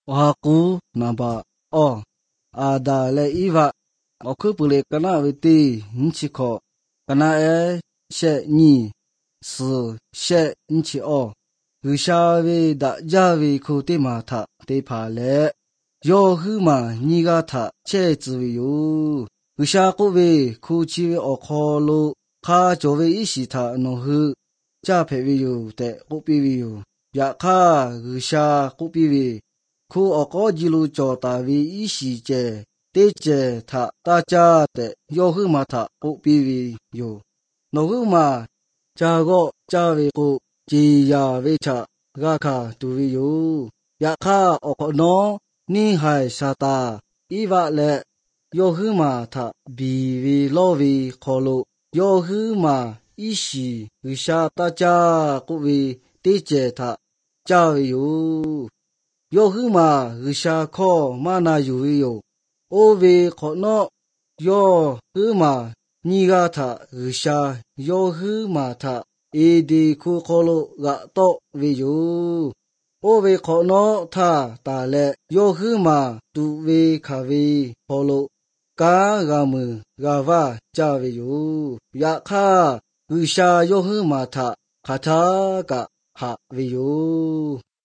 Waku namba o ada le iwa okupule kana viti nchiko kana she ni su she nchi o ushawe da jawe kote mata te pale yo huma niga ta che zwi yu ushaku we kuchi okolo ka jowe ishita no hu ja pewe yu te kopi yu ya ka usha kopi weခုအကောကြီးလူကြော်တာဝီဤရှိကျဲတေကျဲထတာကြတဲ့ယောဟုမထပုတ်ပြီးယိုနောဟုမဂျာကောဂျာဝေကိုဂျီယာဝေချဂခာတူဝီယိုယခာအကောနောနိဟိုင်ရှာတာဤဝလက်ယောဟုမထဘီဝီလောဝီခေါ်လို့ယောဟုမဤရှိဝိရှာတာကြကိုဝီတေကျဲထကြဝီယိုယောဟုမာရရှာခောမနာယူဝေယောအိုဝေခောနောယောဟုမာညီဂါထရရှာယောဟုမာထအေဒီခုခောလောကတော့ဝေယောအိုဝေခောနောထတာလက်ယောဟုမာတူဝေခဝေခောလောကာဂမုဂဝကြဝေယောယခာရရှာယောဟုမာထခထာကဟဝေယော